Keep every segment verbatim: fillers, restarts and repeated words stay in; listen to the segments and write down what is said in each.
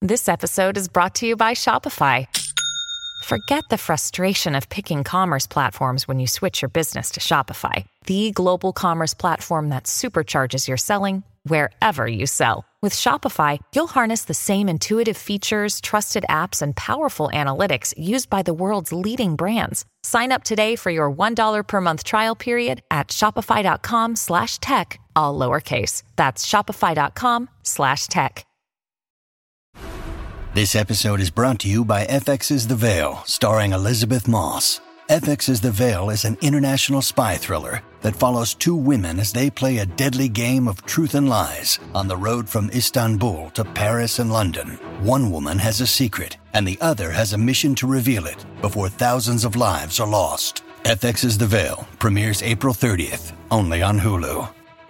This episode is brought to you by Shopify. Forget the frustration of picking commerce platforms when you switch your business to Shopify, the global commerce platform that supercharges your selling wherever you sell. With Shopify, you'll harness the same intuitive features, trusted apps, and powerful analytics used by the world's leading brands. Sign up today for your one dollar per month trial period at shopify.com slash tech, all lowercase. That's shopify.com slash tech. This episode is brought to you by F X's The Veil, starring Elizabeth Moss. F X's The Veil is an international spy thriller that follows two women as they play a deadly game of truth and lies on the road from Istanbul to Paris and London. One woman has a secret, and the other has a mission to reveal it before thousands of lives are lost. F X's The Veil premieres April thirtieth, only on Hulu.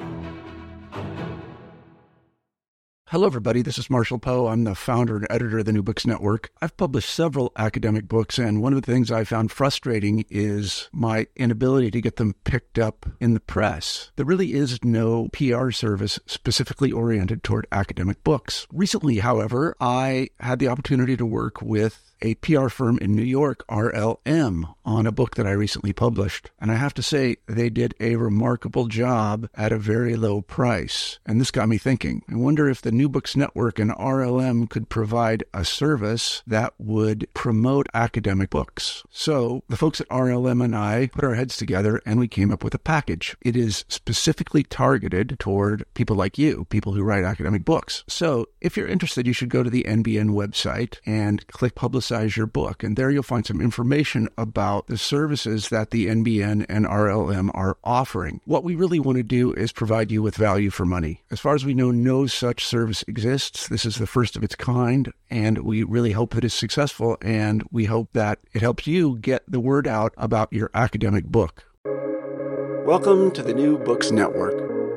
Hello, everybody. This is Marshall Poe. I'm the founder and editor of the New Books Network. I've published several academic books, and one of the things I found frustrating is my inability to get them picked up in the press. There really is no P R service specifically oriented toward academic books. Recently, however, I had the opportunity to work with a P R firm in New York, R L M, on a book that I recently published. And I have to say, they did a remarkable job at a very low price. And this got me thinking. I wonder if the New Books Network and R L M could provide a service that would promote academic books. So the folks at R L M and I put our heads together and we came up with a package. It is specifically targeted toward people like you, people who write academic books. So if you're interested, you should go to the N B N website and click Publicize Your Book. And there you'll find some information about the services that the N B N and R L M are offering. What we really want to do is provide you with value for money. As far as we know, no such service exists. This is the first of its kind, and we really hope that it's successful, and we hope that it helps you get the word out about your academic book. Welcome to the New Books Network.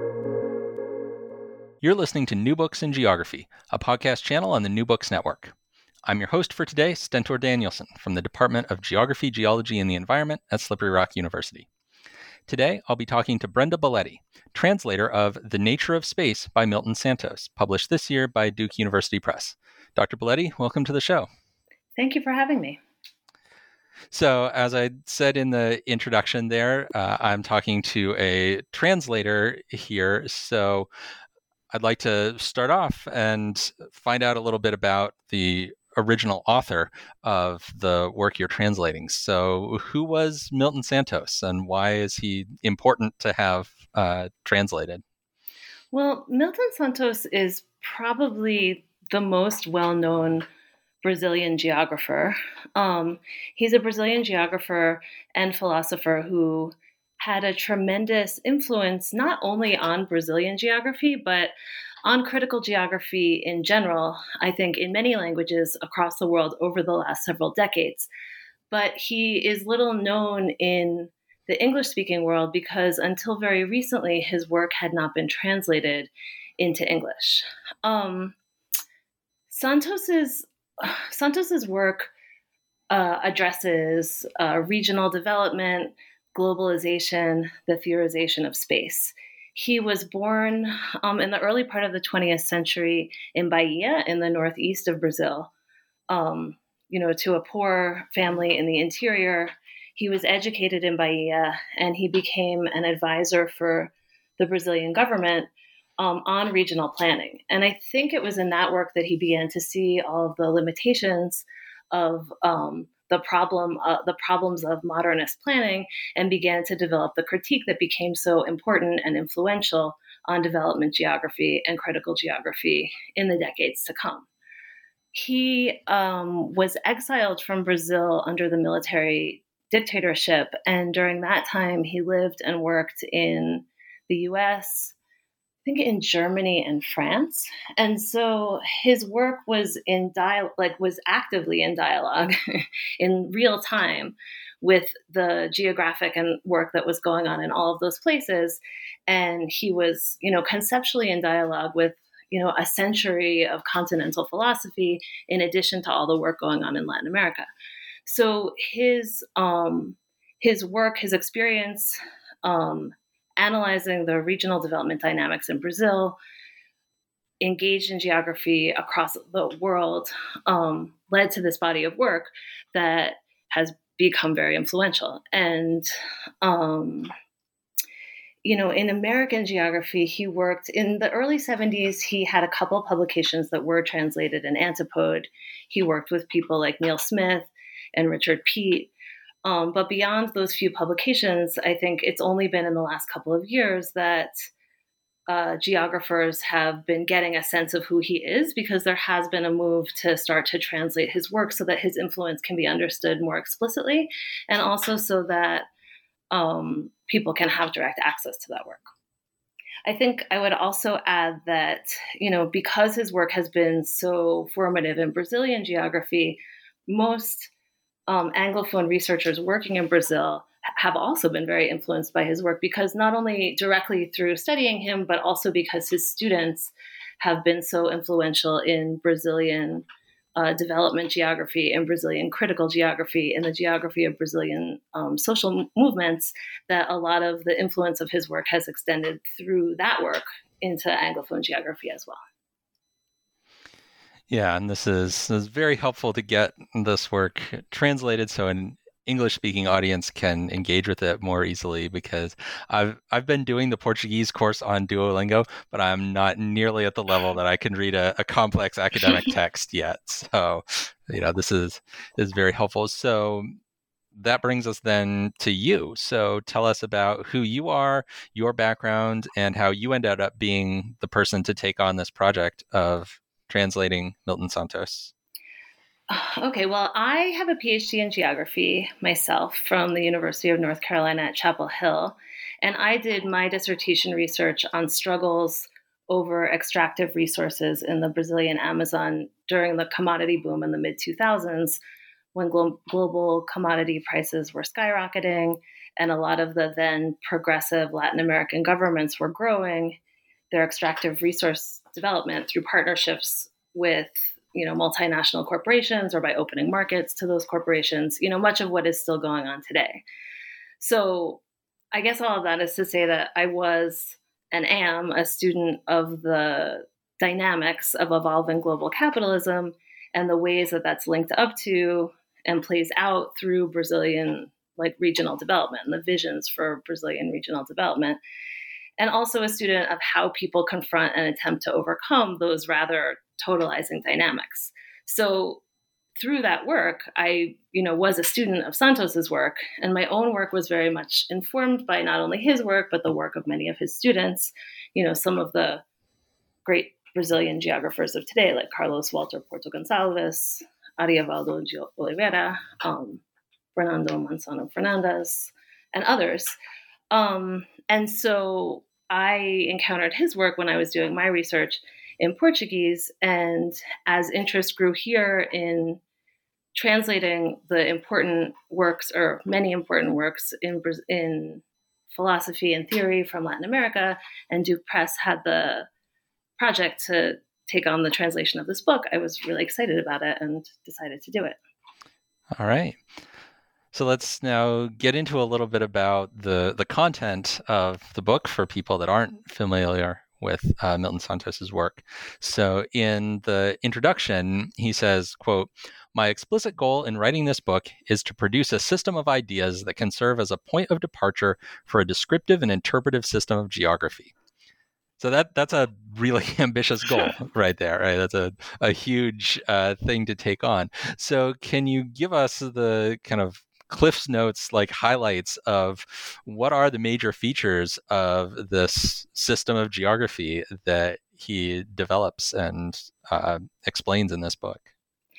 You're listening to New Books in Geography, a podcast channel on the New Books Network. I'm your host for today, Stentor Danielson, from the Department of Geography, Geology, and the Environment at Slippery Rock University. Today, I'll be talking to Brenda Belletti, translator of The Nature of Space by Milton Santos, published this year by Duke University Press. Doctor Belletti, welcome to the show. Thank you for having me. So, as I said in the introduction there, uh, I'm talking to a translator here. So, I'd like to start off and find out a little bit about the original author of the work you're translating. So who was Milton Santos and why is he important to have uh, translated? Well, Milton Santos is probably the most well-known Brazilian geographer. Um, he's a Brazilian geographer and philosopher who had a tremendous influence not only on Brazilian geography, but on critical geography in general, I think in many languages across the world over the last several decades. But he is little known in the English-speaking world because until very recently, his work had not been translated into English. Um, Santos's, Santos's work uh, addresses uh, regional development, globalization, the theorization of space. He was born um, in the early part of the twentieth century in Bahia, in the northeast of Brazil, um, you know, to a poor family in the interior. He was educated in Bahia, and he became an advisor for the Brazilian government um, on regional planning. And I think it was in that work that he began to see all of the limitations of um, the problem, uh, the problems of modernist planning, and began to develop the critique that became so important and influential on development geography and critical geography in the decades to come. He um, was exiled from Brazil under the military dictatorship, and during that time, he lived and worked in the U S, I think in Germany and France. And so his work was in dial like was actively in dialogue in real time with the geographic and work that was going on in all of those places. And he was, you know, conceptually in dialogue with, you know, a century of continental philosophy in addition to all the work going on in Latin America. So his um, his work, his experience, um, analyzing the regional development dynamics in Brazil engaged in geography across the world um, led to this body of work that has become very influential. And, um, you know, in American geography, he worked in the early seventies. He had a couple publications that were translated in Antipode. He worked with people like Neil Smith and Richard Peet. Um, but beyond those few publications, I think it's only been in the last couple of years that uh, geographers have been getting a sense of who he is, because there has been a move to start to translate his work so that his influence can be understood more explicitly, and also so that um, people can have direct access to that work. I think I would also add that, you know, because his work has been so formative in Brazilian geography, most um, Anglophone researchers working in Brazil have also been very influenced by his work, because not only directly through studying him, but also because his students have been so influential in Brazilian uh, development geography and Brazilian critical geography and the geography of Brazilian um, social movements, that a lot of the influence of his work has extended through that work into Anglophone geography as well. Yeah, and this is, this is very helpful to get this work translated so an English-speaking audience can engage with it more easily, because I've I've been doing the Portuguese course on Duolingo, but I'm not nearly at the level that I can read a, a complex academic text yet. So, you know, this is is very helpful. So that brings us then to you. So tell us about who you are, your background, and how you ended up being the person to take on this project of translating Milton Santos. Okay, well, I have a P H D in geography myself from the University of North Carolina at Chapel Hill, and I did my dissertation research on struggles over extractive resources in the Brazilian Amazon during the commodity boom in the mid two thousands, when glo- global commodity prices were skyrocketing, and a lot of the then progressive Latin American governments were growing their extractive resource development through partnerships with, you know, multinational corporations, or by opening markets to those corporations, you know, much of what is still going on today. So I guess all of that is to say that I was and am a student of the dynamics of evolving global capitalism and the ways that that's linked up to and plays out through Brazilian like regional development and the visions for Brazilian regional development. And also a student of how people confront and attempt to overcome those rather totalizing dynamics. So through that work, I, you know, was a student of Santos's work, and my own work was very much informed by not only his work, but the work of many of his students. You know, some of the great Brazilian geographers of today, like Carlos Walter Porto Gonçalves, Ariovaldo de Oliveira, um, Fernando Manzano Fernandes, and others. Um, and so I encountered his work when I was doing my research in Portuguese. And as interest grew here in translating the important works, or many important works in, in philosophy and theory from Latin America, and Duke Press had the project to take on the translation of this book, I was really excited about it and decided to do it. All right. So let's now get into a little bit about the, the content of the book for people that aren't familiar with uh, Milton Santos's work. So in the introduction, he says, quote, "My explicit goal in writing this book is to produce a system of ideas that can serve as a point of departure for a descriptive and interpretive system of geography." So that that's a really ambitious goal right there, right? That's a, a huge uh, thing to take on. So can you give us the kind of Cliff's Notes, like highlights of what are the major features of this system of geography that he develops and uh, explains in this book?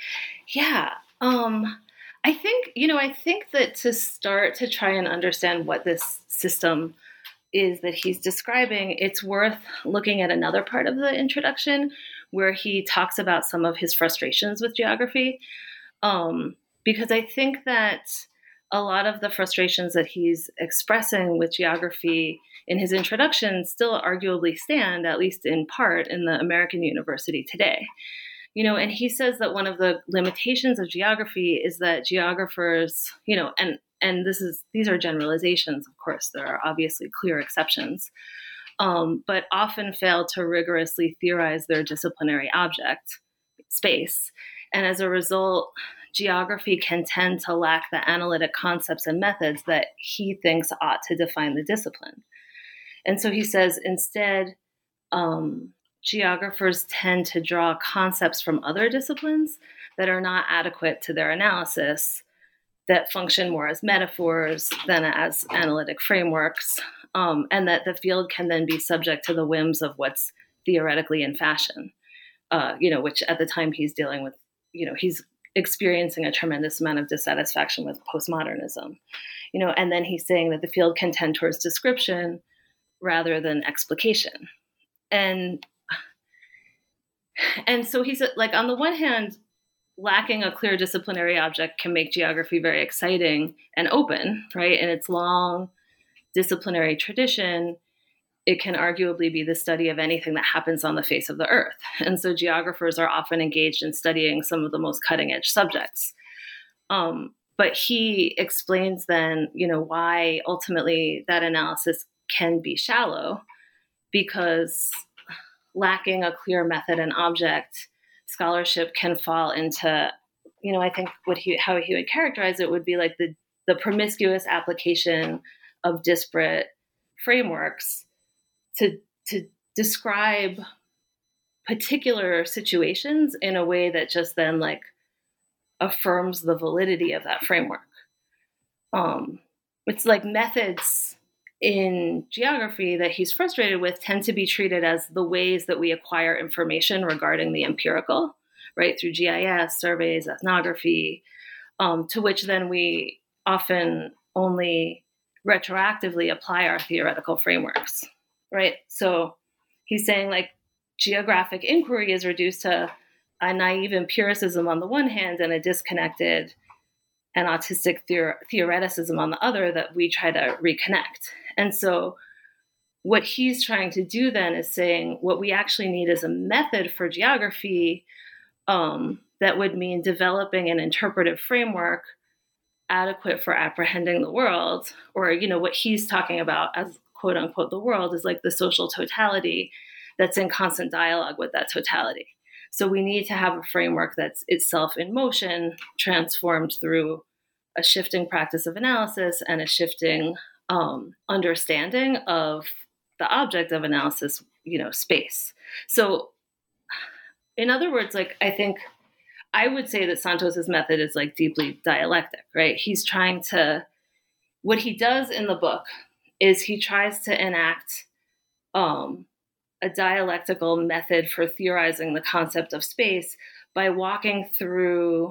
Yeah. Um, I think, you know, I think that to start to try and understand what this system is that he's describing, it's worth looking at another part of the introduction where he talks about some of his frustrations with geography. Um, because I think that a lot of the frustrations that he's expressing with geography in his introduction still arguably stand, at least in part, in the American university today. You know, and he says that one of the limitations of geography is that geographers, you know, and and this is these are generalizations, of course, there are obviously clear exceptions. um, but often fail to rigorously theorize their disciplinary object, space. And as a result, geography can tend to lack the analytic concepts and methods that he thinks ought to define the discipline. And so he says, instead, um, geographers tend to draw concepts from other disciplines that are not adequate to their analysis, that function more as metaphors than as analytic frameworks, um, and that the field can then be subject to the whims of what's theoretically in fashion, uh, you know, which at the time he's dealing with, you know, he's experiencing a tremendous amount of dissatisfaction with postmodernism, you know, and then he's saying that the field can tend towards description rather than explication. And, and so he's like, on the one hand, lacking a clear disciplinary object can make geography very exciting and open, right? In its long disciplinary tradition, it can arguably be the study of anything that happens on the face of the earth. And so geographers are often engaged in studying some of the most cutting edge subjects. Um, but he explains then, you know, why ultimately that analysis can be shallow, because lacking a clear method and object, scholarship can fall into, you know, I think what he, how he would characterize it would be like the, the promiscuous application of disparate frameworks to, to describe particular situations in a way that just then like affirms the validity of that framework. Um, it's like methods in geography that he's frustrated with tend to be treated as the ways that we acquire information regarding the empirical, right? Through G I S, surveys, ethnography, um, to which then we often only retroactively apply our theoretical frameworks, right? So he's saying like geographic inquiry is reduced to a naive empiricism on the one hand and a disconnected and autistic theor- theoreticism on the other that we try to reconnect. And so what he's trying to do then is saying what we actually need is a method for geography um, that would mean developing an interpretive framework adequate for apprehending the world, or, you know, what he's talking about as quote unquote the world is like the social totality that's in constant dialogue with that totality. So we need to have a framework that's itself in motion, transformed through a shifting practice of analysis and a shifting um, understanding of the object of analysis, you know, space. So in other words, like, I think I would say that Santos's method is like deeply dialectic, right? He's trying to, what he does in the book is he tries to enact um, a dialectical method for theorizing the concept of space by walking through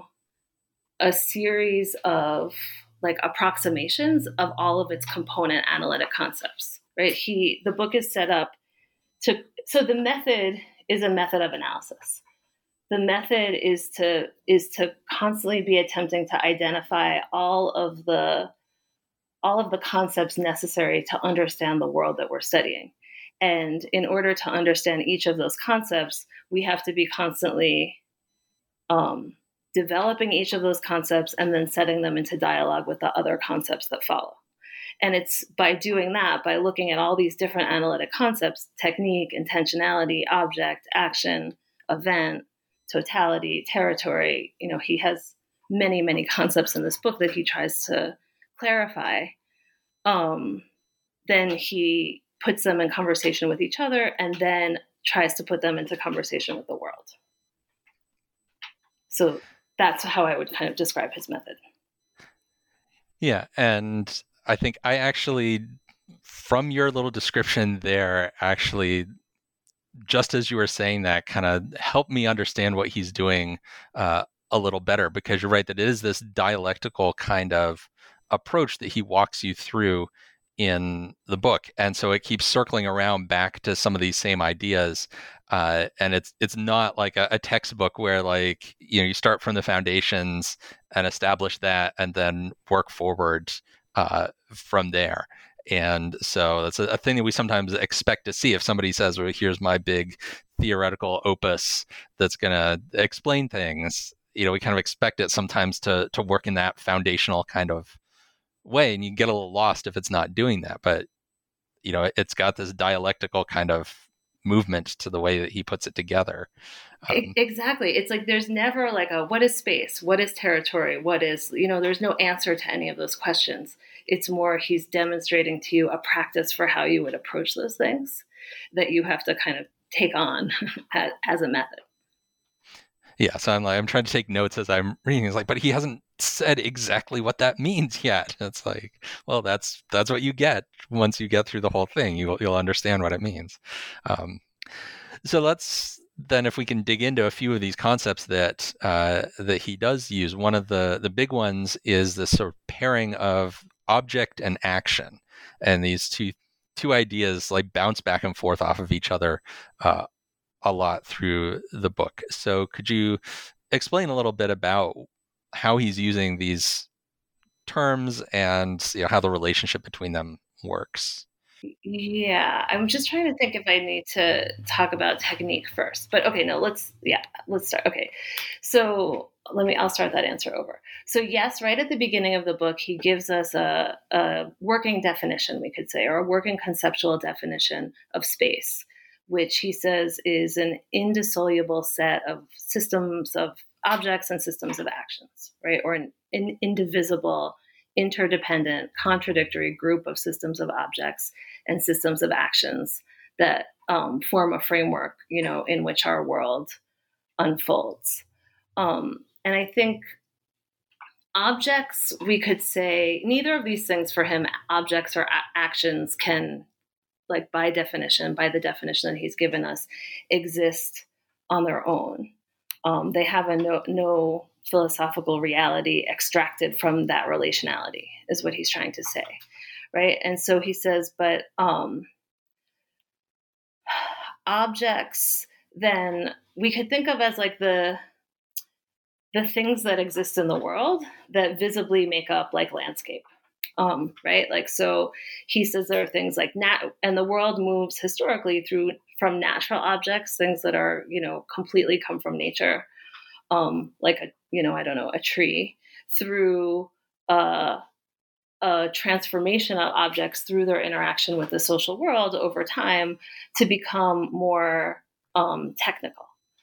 a series of like approximations of all of its component analytic concepts, right? He, the book is set up to, so the method is a method of analysis. The method is to, is to constantly be attempting to identify all of the, all of the concepts necessary to understand the world that we're studying. And in order to understand each of those concepts, we have to be constantly um, developing each of those concepts and then setting them into dialogue with the other concepts that follow. And it's by doing that, by looking at all these different analytic concepts, technique, intentionality, object, action, event, totality, territory, you know, he has many, many concepts in this book that he tries to clarify. Um, then he puts them in conversation with each other and then tries to put them into conversation with the world. So that's how I would kind of describe his method. Yeah. And I think I actually, from your little description there, actually, just as you were saying that, kind of helped me understand what he's doing uh, a little better, because you're right that it is this dialectical kind of approach that he walks you through in the book. And so it keeps circling around back to some of these same ideas. Uh, and it's it's not like a, a textbook where, like, you know, you start from the foundations and establish that and then work forward uh, from there. And so that's a, a thing that we sometimes expect to see. If somebody says, well, here's my big theoretical opus that's going to explain things, you know, we kind of expect it sometimes to to work in that foundational kind of way. And you get a little lost if it's not doing that. But you know, it's got this dialectical kind of movement to the way that he puts it together. Um, exactly. It's like there's never like a what is space? What is territory? What is, you know, there's no answer to any of those questions. It's more he's demonstrating to you a practice for how you would approach those things that you have to kind of take on as, as a method. Yeah, so I'm like, I'm trying to take notes as I'm reading. It's like, but he hasn't said exactly what that means yet. It's like, well, that's that's what you get once you get through the whole thing. You'll you'll understand what it means. Um, so let's then, if we can dig into a few of these concepts that uh, that he does use. One of the the big ones is this sort of pairing of object and action, and these two two ideas like bounce back and forth off of each other Uh, a lot through the book. So could you explain a little bit about how he's using these terms and, you know, how the relationship between them works? Yeah, I'm just trying to think if I need to talk about technique first. But okay, no, let's, yeah, let's start. Okay. So let me, I'll start that answer over. So yes, right at the beginning of the book, he gives us a, a working definition, we could say, or a working conceptual definition of space, which he says is an indissoluble set of systems of objects and systems of actions, right? Or an, an indivisible, interdependent, contradictory group of systems of objects and systems of actions that um, form a framework, you know, in which our world unfolds. Um, and I think objects, we could say, neither of these things for him, objects or a- actions can, like by definition, by the definition that he's given us, exist on their own. Um, they have a no, no philosophical reality extracted from that relationality, is what he's trying to say, right? And so he says, but um, objects, then we could think of as like the the things that exist in the world that visibly make up like landscape. Um, right? Like, so he says there are things like nat, and the world moves historically through from natural objects, things that are, you know, completely come from nature, um, like a, you know, I don't know, a tree, through uh, a transformation of objects through their interaction with the social world over time to become more um, technical.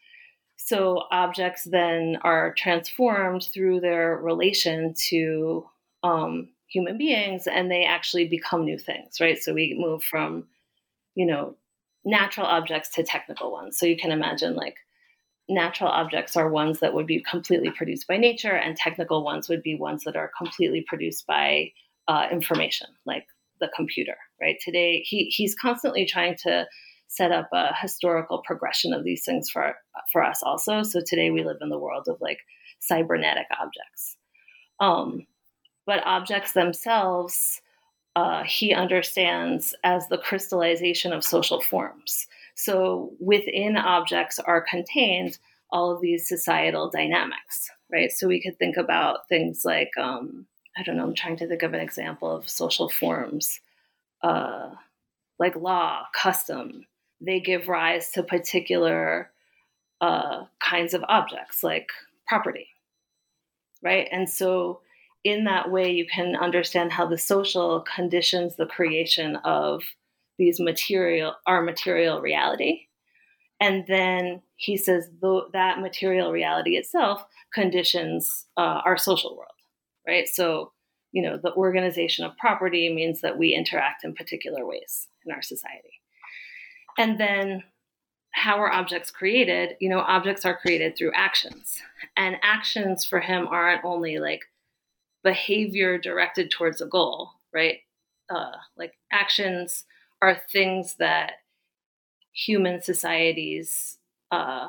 So objects then are transformed through their relation to um, human beings, and they actually become new things, right? So we move from, you know, natural objects to technical ones. So you can imagine like natural objects are ones that would be completely produced by nature, and technical ones would be ones that are completely produced by uh, information, like the computer, right? Today, he he's constantly trying to set up a historical progression of these things for for us also. So today we live in the world of like cybernetic objects. Um, but objects themselves, uh, he understands as the crystallization of social forms. So within objects are contained all of these societal dynamics, right? So we could think about things like, um, I don't know, I'm trying to think of an example of social forms, uh, like law, custom. They give rise to particular uh, kinds of objects like property, right? And so in that way, you can understand how the social conditions the creation of these material, our material reality. And then he says th- that material reality itself conditions uh, our social world, right? So, you know, the organization of property means that we interact in particular ways in our society. And then how are objects created? You know, objects are created through actions. And actions for him aren't only like behavior directed towards a goal, right? Uh, like actions are things that human societies uh,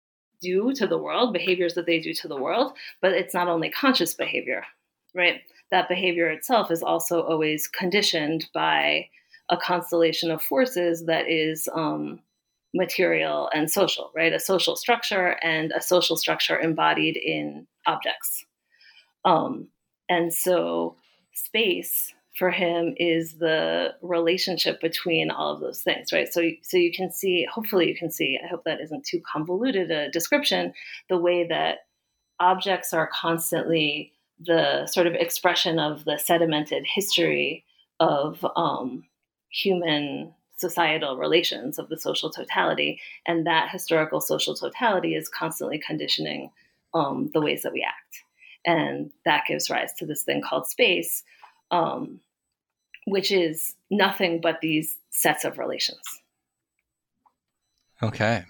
do to the world, behaviors that they do to the world, but it's not only conscious behavior, right? That behavior itself is also always conditioned by a constellation of forces that is um, material and social, right? A social structure and a social structure embodied in objects. Um, and so space for him is the relationship between all of those things, right? So, so you can see, hopefully you can see, I hope that isn't too convoluted a description, the way that objects are constantly the sort of expression of the sedimented history of um, human societal relations, of the social totality. And that historical social totality is constantly conditioning um, the ways that we act. And that gives rise to this thing called space, um, which is nothing but these sets of relations. Okay.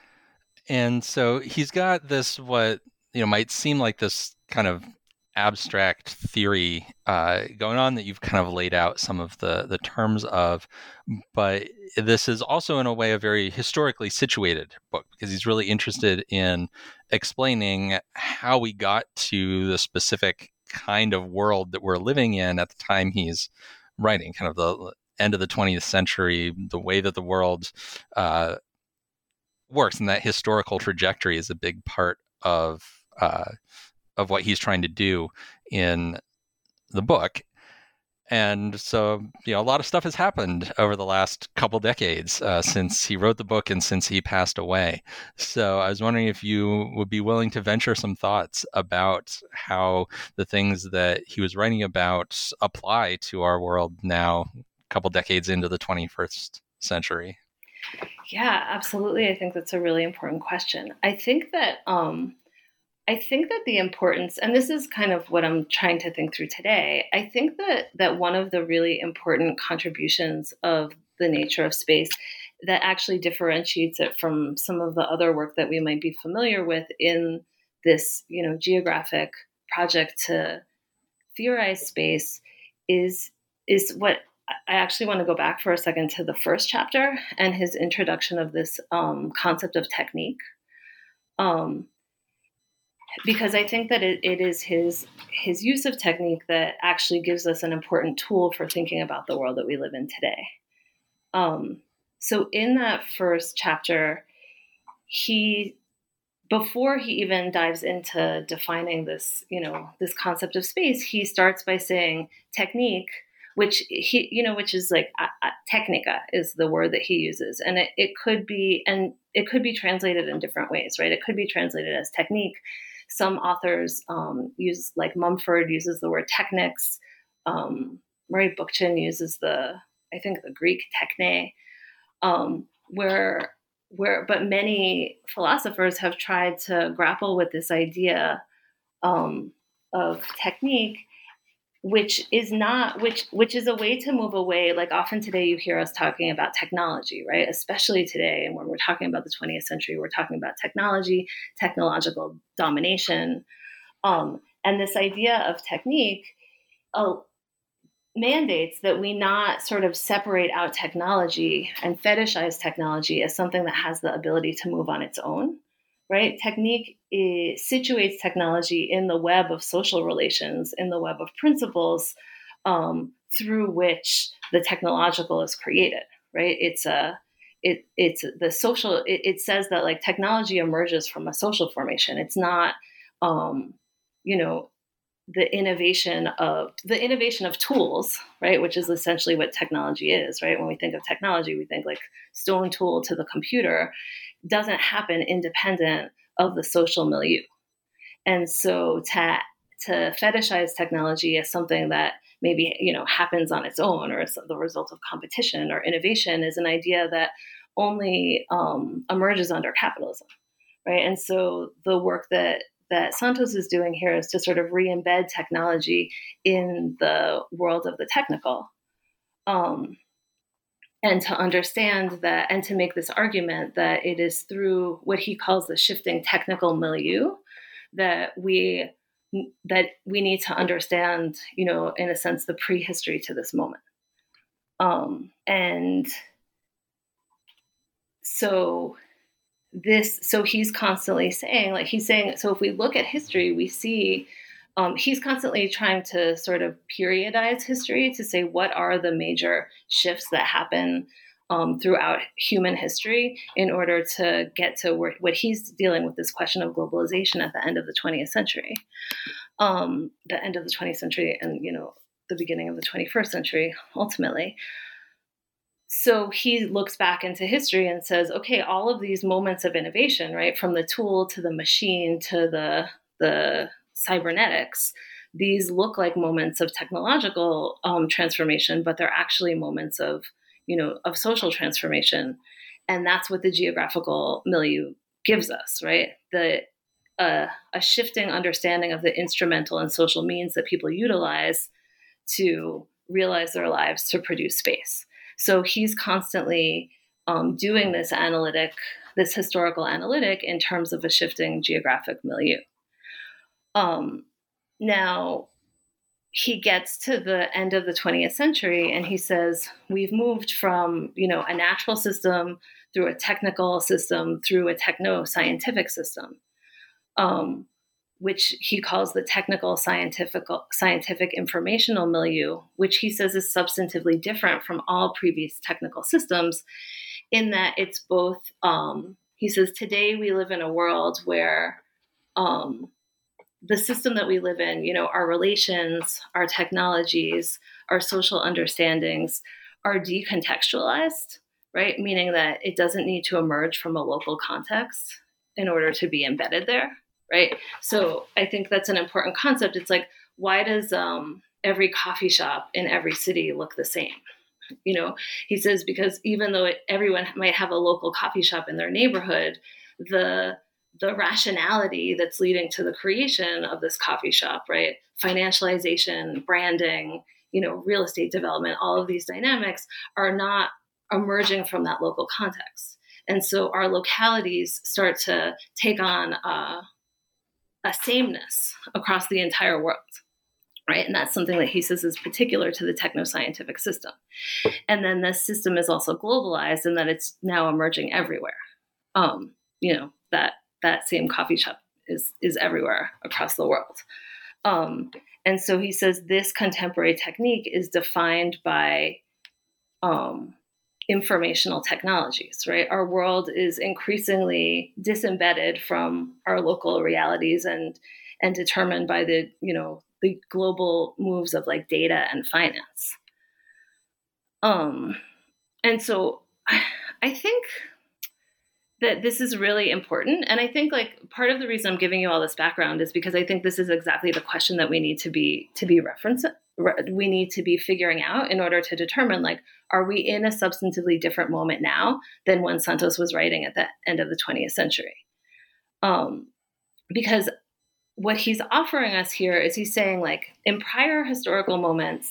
And so he's got this, what, you know, might seem like this kind of abstract theory uh, going on that you've kind of laid out some of the, the terms of, but this is also in a way a very historically situated book, because he's really interested in explaining how we got to the specific kind of world that we're living in at the time he's writing, kind of the end of the twentieth century, the way that the world uh, works, and that historical trajectory is a big part of uh, of what he's trying to do in the book. And so, you know, a lot of stuff has happened over the last couple decades uh, since he wrote the book and since he passed away. So I was wondering if you would be willing to venture some thoughts about how the things that he was writing about apply to our world now, a couple decades into the twenty-first century. Yeah, absolutely. I think that's a really important question. I think that um, I think that the importance, and this is kind of what I'm trying to think through today, I think that that one of the really important contributions of the nature of space that actually differentiates it from some of the other work that we might be familiar with in this, you know, geographic project to theorize space is is what I actually want to go back for a second to the first chapter and his introduction of this um, concept of technique. Um, because I think that it, it is his his use of technique that actually gives us an important tool for thinking about the world that we live in today. Um, so in that first chapter, he, before he even dives into defining this, you know, this concept of space, he starts by saying technique, which he, you know, which is like uh, technica is the word that he uses. And it, it could be, and it could be translated in different ways, right? It could be translated as technique. Some authors um, use, like Mumford uses the word technics. Um, Murray Bookchin uses the, I think the Greek techne, um, where, where, but many philosophers have tried to grapple with this idea um, of technique, which is not, which, which is a way to move away. Like often today you hear us talking about technology, right? Especially today. And when we're talking about the twentieth century, we're talking about technology, technological domination. Um, and this idea of technique uh, mandates that we not sort of separate out technology and fetishize technology as something that has the ability to move on its own. Right? Technique is, situates technology in the web of social relations, in the web of principles um, through which the technological is created. Right? It's a, it, it's the social. It, it says that like technology emerges from a social formation. It's not, um, you know, the innovation of the innovation of tools, right? Which is essentially what technology is. Right? When we think of technology, we think like stone tool to the computer. Doesn't happen independent of the social milieu. And so to, to fetishize technology as something that maybe, you know, happens on its own or is the result of competition or innovation is an idea that only um, emerges under capitalism, right? And so the work that that Santos is doing here is to sort of re-embed technology in the world of the technical. Um, And to understand that, and to make this argument that it is through what he calls the shifting technical milieu that we that we need to understand, you know, in a sense, the prehistory to this moment. Um, and so this, so he's constantly saying, like he's saying, so if we look at history, we see. Um, he's constantly trying to sort of periodize history to say what are the major shifts that happen um, throughout human history in order to get to where, what he's dealing with, this question of globalization at the end of the twentieth century, um, the end of the twentieth century and, you know, the beginning of the twenty-first century, ultimately. So he looks back into history and says, okay, all of these moments of innovation, right, from the tool to the machine to the the cybernetics, these look like moments of technological um, transformation, but they're actually moments of, you know, of social transformation. And that's what the geographical milieu gives us, right? The uh, a shifting understanding of the instrumental and social means that people utilize to realize their lives, to produce space. So he's constantly um, doing this analytic, this historical analytic in terms of a shifting geographic milieu. Um, now, he gets to the end of the twentieth century and he says, we've moved from, you know, a natural system through a technical system, through a techno-scientific system, um, which he calls the technical scientific, scientific informational milieu, which he says is substantively different from all previous technical systems in that it's both, um, he says, today we live in a world where um, the system that we live in, you know, our relations, our technologies, our social understandings are decontextualized, right? Meaning that it doesn't need to emerge from a local context in order to be embedded there, right? So I think that's an important concept. It's like, why does um, every coffee shop in every city look the same? You know, he says, because even though it, everyone might have a local coffee shop in their neighborhood, the the rationality that's leading to the creation of this coffee shop, right? Financialization, branding, you know, real estate development, all of these dynamics are not emerging from that local context. And so our localities start to take on uh, a sameness across the entire world, right? And that's something that he says is particular to the techno-scientific system. And then this system is also globalized in that it's now emerging everywhere. Um, you know, that that same coffee shop is, is everywhere across the world. Um, and so he says this contemporary technique is defined by um, informational technologies, right? Our world is increasingly disembedded from our local realities and and determined by the, you know, the global moves of like data and finance. Um, and so I, I think that this is really important. And I think like part of the reason I'm giving you all this background is because I think this is exactly the question that we need to be to be referencing. We need to be figuring out in order to determine, like, are we in a substantively different moment now than when Santos was writing at the end of the twentieth century? Um, because what he's offering us here is he's saying, like, in prior historical moments,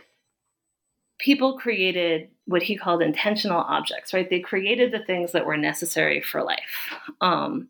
people created what he called intentional objects, right? They created the things that were necessary for life. Um,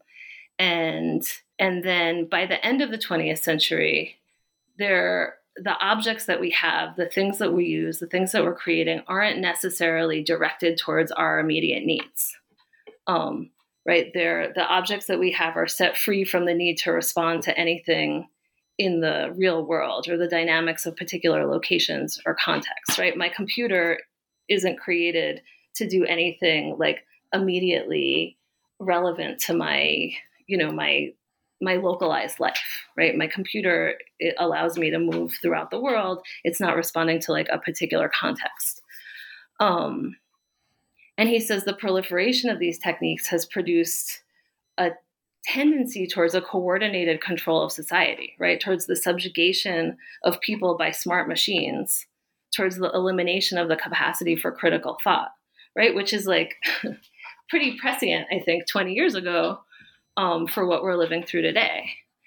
and and then by the end of the twentieth century, they're, the objects that we have, the things that we use, the things that we're creating aren't necessarily directed towards our immediate needs. Um, right? They're, the objects that we have are set free from the need to respond to anything in the real world or the dynamics of particular locations or contexts, right? My computer isn't created to do anything like immediately relevant to my, you know, my, my localized life, right? My computer, it allows me to move throughout the world. It's not responding to like a particular context. Um, and he says the proliferation of these techniques has produced a tendency towards a coordinated control of society, right? Towards the subjugation of people by smart machines, towards the elimination of the capacity for critical thought, right? Which is like pretty prescient, I think, twenty years ago um, for what we're living through today.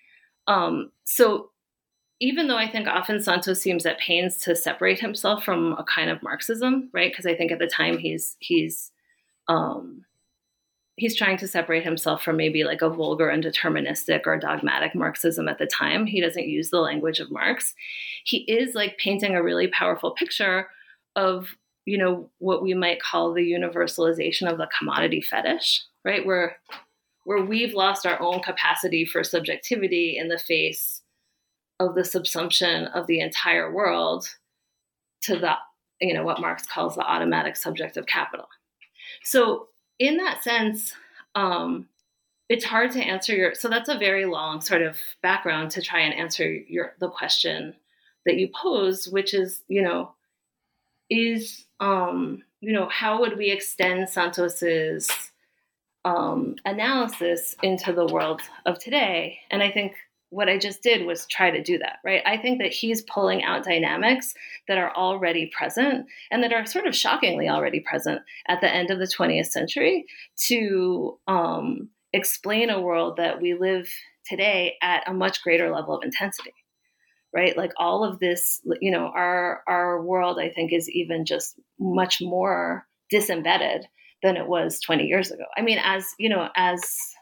Um, so even though I think often Santos seems at pains to separate himself from a kind of Marxism, right? Because I think at the time he's, he's, um, he's trying to separate himself from maybe like a vulgar and deterministic or dogmatic Marxism at the time. He doesn't use the language of Marx. He is like painting a really powerful picture of, you know, what we might call the universalization of the commodity fetish, right? Where, where we've lost our own capacity for subjectivity in the face of the subsumption of the entire world to the, you know, what Marx calls the automatic subject of capital. So in that sense, um, it's hard to answer your, so that's a very long sort of background to try and answer your, the question that you pose, which is, you know, is, um, you know, how would we extend Santos's um, analysis into the world of today? And I think what I just did was try to do that, right? I think that he's pulling out dynamics that are already present and that are sort of shockingly already present at the end of the twentieth century to um, explain a world that we live today at a much greater level of intensity, right? Like all of this, you know, our our world, I think, is even just much more disembedded than it was twenty years ago. I mean, as, you know, as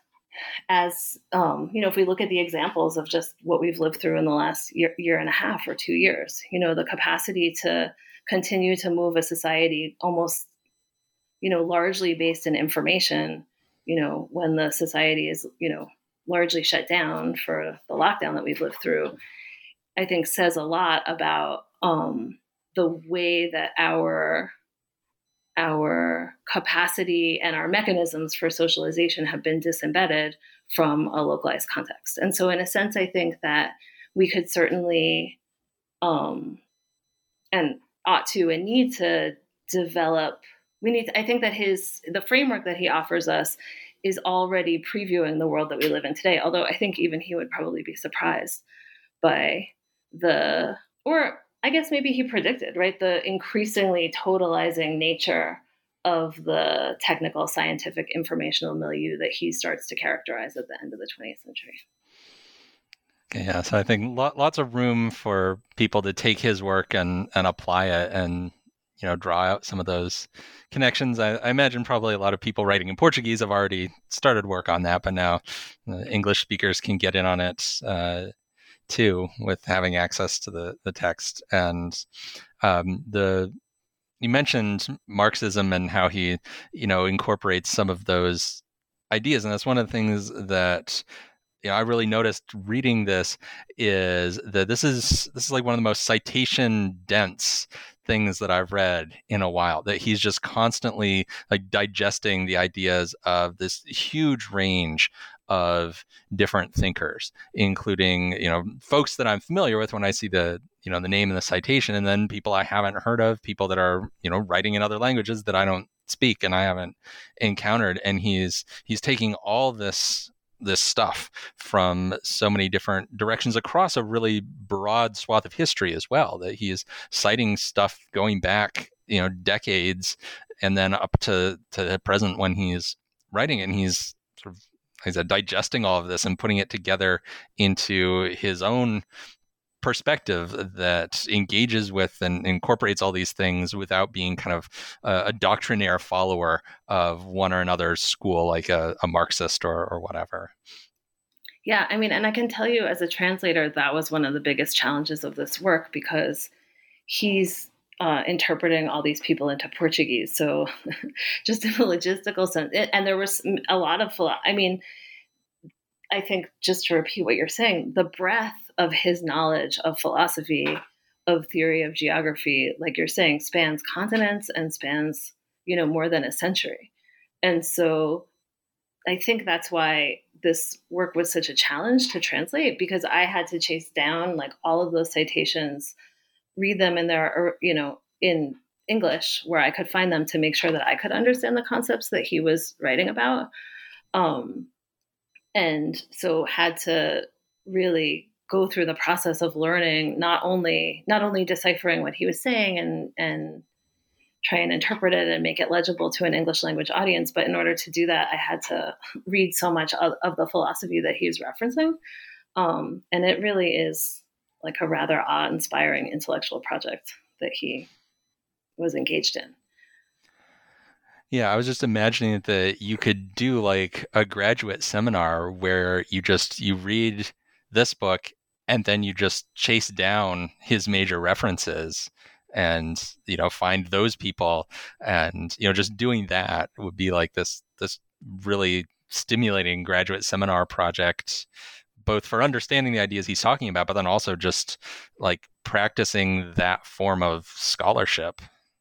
as, um, you know, if we look at the examples of just what we've lived through in the last year, year and a half or two years, you know, the capacity to continue to move a society almost, you know, largely based in information, you know, when the society is, you know, largely shut down for the lockdown that we've lived through, I think says a lot about um, the way that our our capacity and our mechanisms for socialization have been disembedded from a localized context. And so in a sense, I think that we could certainly um, and ought to and need to develop, we need to, I think that his, the framework that he offers us is already previewing the world that we live in today. Although I think even he would probably be surprised by the, or I guess maybe he predicted, right, the increasingly totalizing nature of the technical, scientific, informational milieu that he starts to characterize at the end of the twentieth century. Yeah, so I think lo- lots of room for people to take his work and, and apply it and, you know, draw out some of those connections. I, I imagine probably a lot of people writing in Portuguese have already started work on that, but now uh, English speakers can get in on it uh, too, with having access to the, the text. And um, the you mentioned Marxism and how he, you know, incorporates some of those ideas, and that's one of the things that, you know, I really noticed reading this is that this is this is like one of the most citation dense things that I've read in a while, that he's just constantly like digesting the ideas of this huge range of different thinkers, including, you know, folks that I'm familiar with when I see the, you know, the name and the citation, and then people I haven't heard of, people that are, you know, writing in other languages that I don't speak and I haven't encountered. And he's he's taking all this this stuff from so many different directions across a really broad swath of history as well, that he is citing stuff going back, you know, decades and then up to, to the present when he's writing it. And he's sort of, like I said, digesting all of this and putting it together into his own perspective that engages with and incorporates all these things without being kind of a, a doctrinaire follower of one or another school, like a, a Marxist or, or whatever. Yeah, I mean, and I can tell you as a translator, that was one of the biggest challenges of this work, because he's uh, interpreting all these people into Portuguese. So just in a logistical sense, and there was a lot of, I mean, I think, just to repeat what you're saying, the breadth of his knowledge of philosophy, of theory of geography, like you're saying, spans continents and spans, you know, more than a century. And so I think that's why this work was such a challenge to translate, because I had to chase down like all of those citations, read them in their, you know, in English where I could find them, to make sure that I could understand the concepts that he was writing about. Um, And so had to really go through the process of learning, not only not only deciphering what he was saying and and try and interpret it and make it legible to an English language audience, but in order to do that, I had to read so much of, of the philosophy that he was referencing. Um, and it really is like a rather awe-inspiring intellectual project that he was engaged in. Yeah, I was just imagining that you could do like a graduate seminar where you just, you read this book and then you just chase down his major references and, you know, find those people. And, you know, just doing that would be like this, this really stimulating graduate seminar project, both for understanding the ideas he's talking about, but then also just like practicing that form of scholarship.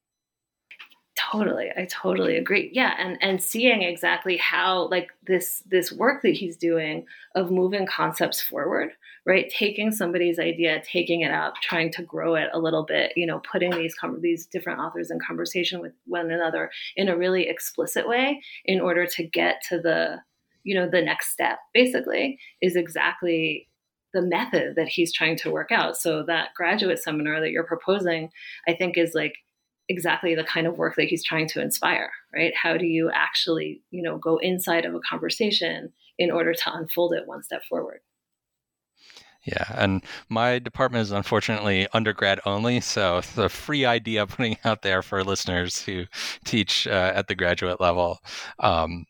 Totally. I totally agree. Yeah. And, and seeing exactly how like this, this work that he's doing of moving concepts forward, right? Taking somebody's idea, taking it up, trying to grow it a little bit, you know, putting these, these different authors in conversation with one another in a really explicit way in order to get to the, you know, the next step basically is exactly the method that he's trying to work out. So that graduate seminar that you're proposing, I think, is like exactly the kind of work that he's trying to inspire, right? How do you actually, you know, go inside of a conversation in order to unfold it one step forward? Yeah, and my department is unfortunately undergrad only, so it's a free idea putting out there for listeners who teach uh, at the graduate level. Um,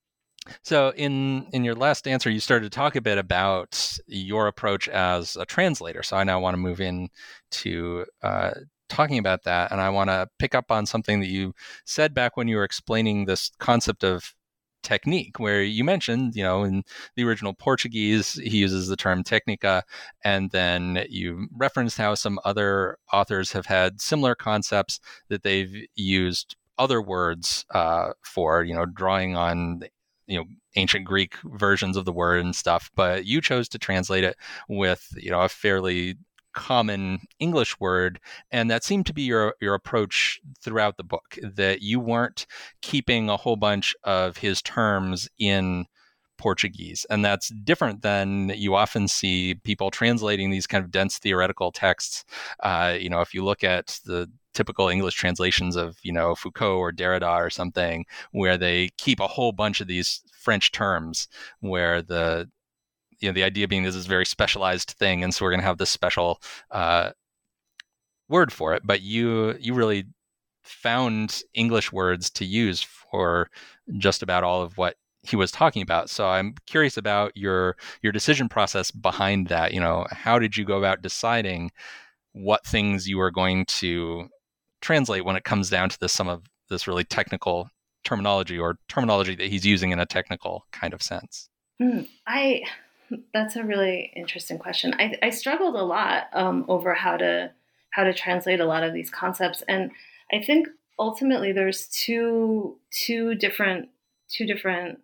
so in in your last answer, you started to talk a bit about your approach as a translator. So I now want to move in to uh, talking about that, and I want to pick up on something that you said back when you were explaining this concept of technique, where you mentioned, you know, in the original Portuguese, he uses the term técnica, and then you referenced how some other authors have had similar concepts that they've used other words uh, for, you know, drawing on, you know, ancient Greek versions of the word and stuff, but you chose to translate it with, you know, a fairly common English word, and that seemed to be your your approach throughout the book, that you weren't keeping a whole bunch of his terms in Portuguese. And that's different than you often see people translating these kind of dense theoretical texts. Uh, you know, if you look at the typical English translations of, you know, Foucault or Derrida or something, where they keep a whole bunch of these French terms, where the you know, the idea being this is a very specialized thing, and so we're going to have this special uh, word for it. But you you really found English words to use for just about all of what he was talking about. So I'm curious about your your decision process behind that. You know, how did you go about deciding what things you were going to translate when it comes down to this some of this really technical terminology, or terminology that he's using in a technical kind of sense? Mm, I. That's a really interesting question. I, I struggled a lot um, over how to how to translate a lot of these concepts, and I think ultimately there's two two different two different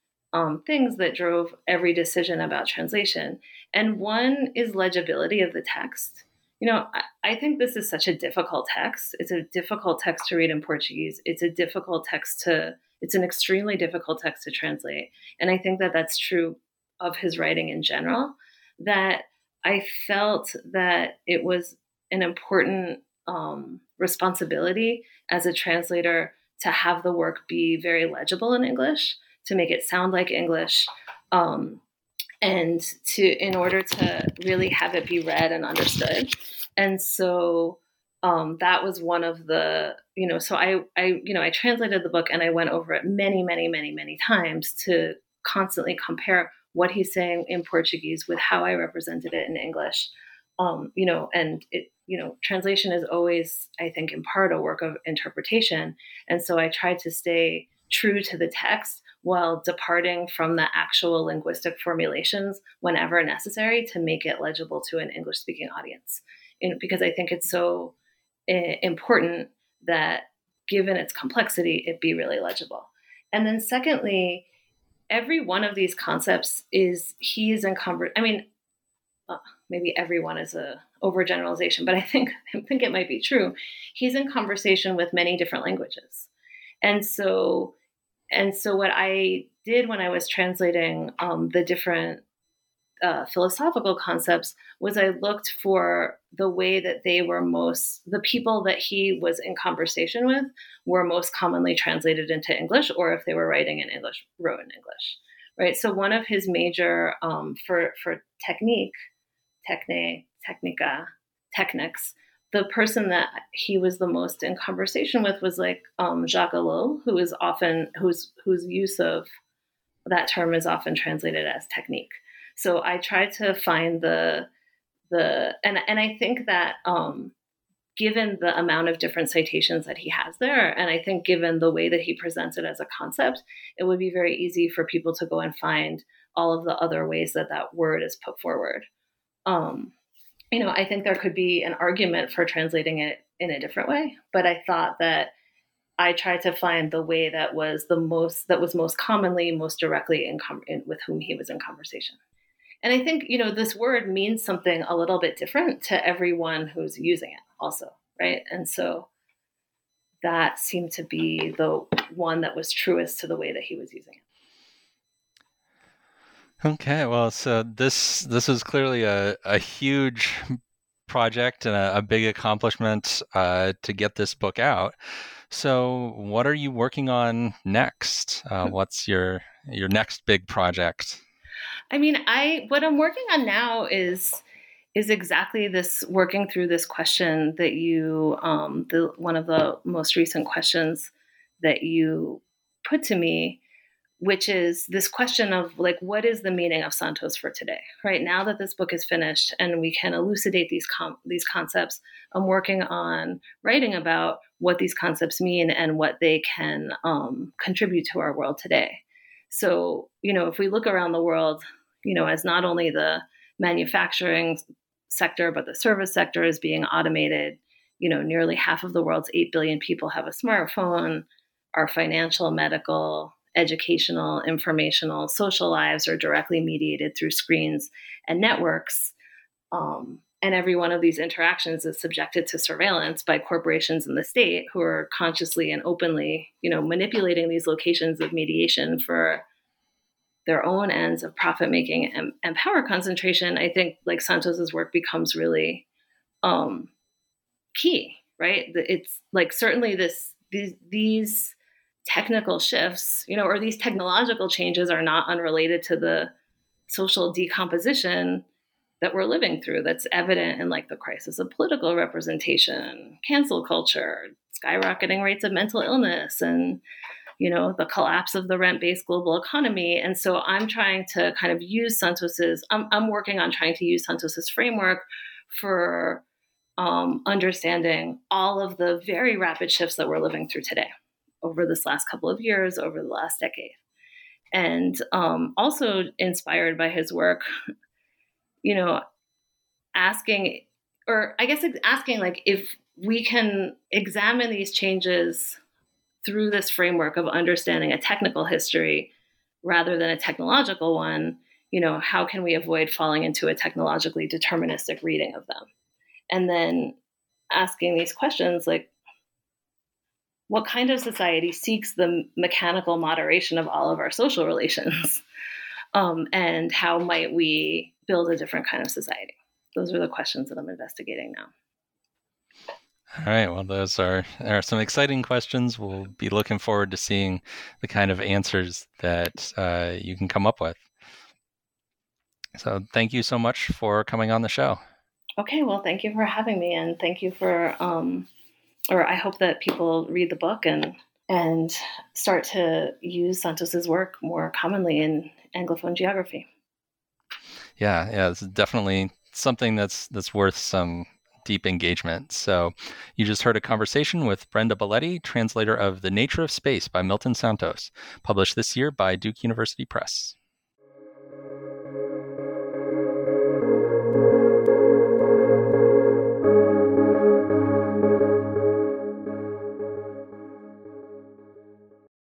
um, things that drove every decision about translation. And one is legibility of the text. You know, I, I think this is such a difficult text. It's a difficult text to read in Portuguese. It's a difficult text to. It's an extremely difficult text to translate, and I think that that's true of his writing in general, that I felt that it was an important um, responsibility as a translator to have the work be very legible in English, to make it sound like English, um, and to in order to really have it be read and understood. And so um, that was one of the, you know, so I, I, you know, I translated the book and I went over it many, many, many, many times to constantly compare what he's saying in Portuguese with how I represented it in English. Um, you know, and it, you know, translation is always, I think, in part a work of interpretation. And so I tried to stay true to the text while departing from the actual linguistic formulations whenever necessary to make it legible to an English-speaking audience. And because I think it's so uh, important that, given its complexity, it be really legible. And then secondly, every one of these concepts is, he is in conversation. I mean, uh, maybe everyone is a overgeneralization, but I think, I think it might be true. He's in conversation with many different languages. And so, and so what I did when I was translating um, the different uh, philosophical concepts was I looked for the way that they were most, the people that he was in conversation with were most commonly translated into English, or if they were writing in English, wrote in English, right? So one of his major, um, for, for technique, techne, technica, technics, the person that he was the most in conversation with was like um, Jacques Ellul, who is often, whose whose use of that term is often translated as technique. So I tried to find the, the and, and I think that um, given the amount of different citations that he has there, and I think given the way that he presents it as a concept, it would be very easy for people to go and find all of the other ways that that word is put forward. Um, you know, I think there could be an argument for translating it in a different way, but I thought that I tried to find the way that was the most, that was most commonly, most directly in, in with whom he was in conversation. And I think, you know, this word means something a little bit different to everyone who's using it also, right? And so that seemed to be the one that was truest to the way that he was using it. Okay, well, so this this is clearly a, a huge project and a, a big accomplishment uh, to get this book out. So, what are you working on next? Uh, what's your your next big project? I mean, I what I'm working on now is is exactly this, working through this question that you, um, the one of the most recent questions that you put to me, which is this question of like, what is the meaning of Santos for today? Right now that this book is finished and we can elucidate these com- these concepts, I'm working on writing about what these concepts mean and what they can um, contribute to our world today. So, you know, if we look around the world, you know, as not only the manufacturing sector, but the service sector is being automated, you know, nearly half of the world's eight billion people have a smartphone. Our financial, medical, educational, informational, social lives are directly mediated through screens and networks. Um, and every one of these interactions is subjected to surveillance by corporations and the state, who are consciously and openly, you know, manipulating these locations of mediation for their own ends of profit making and, and power concentration. I think like Santos's work becomes really um, key, right? It's like certainly this these these technical shifts, you know, or these technological changes are not unrelated to the social decomposition that we're living through. That's evident in like the crisis of political representation, cancel culture, skyrocketing rates of mental illness, and, you know, the collapse of the rent-based global economy. And so I'm trying to kind of use Santos's, I'm, I'm working on trying to use Santos's framework for um, understanding all of the very rapid shifts that we're living through today, over this last couple of years, over the last decade. And um, also inspired by his work, you know, asking, or I guess asking like, if we can examine these changes through this framework of understanding a technical history rather than a technological one, you know, how can we avoid falling into a technologically deterministic reading of them? And then asking these questions like, what kind of society seeks the mechanical moderation of all of our social relations? Um, and how might we build a different kind of society? Those are the questions that I'm investigating now. All right. Well, those are, are some exciting questions. We'll be looking forward to seeing the kind of answers that uh, you can come up with. So thank you so much for coming on the show. Okay. Well, thank you for having me. And thank you for... Um, or I hope that people read the book and and start to use Santos's work more commonly in Anglophone geography. Yeah, yeah, it's definitely something that's that's worth some deep engagement. So you just heard a conversation with Brenda Belletti, translator of The Nature of Space by Milton Santos, published this year by Duke University Press.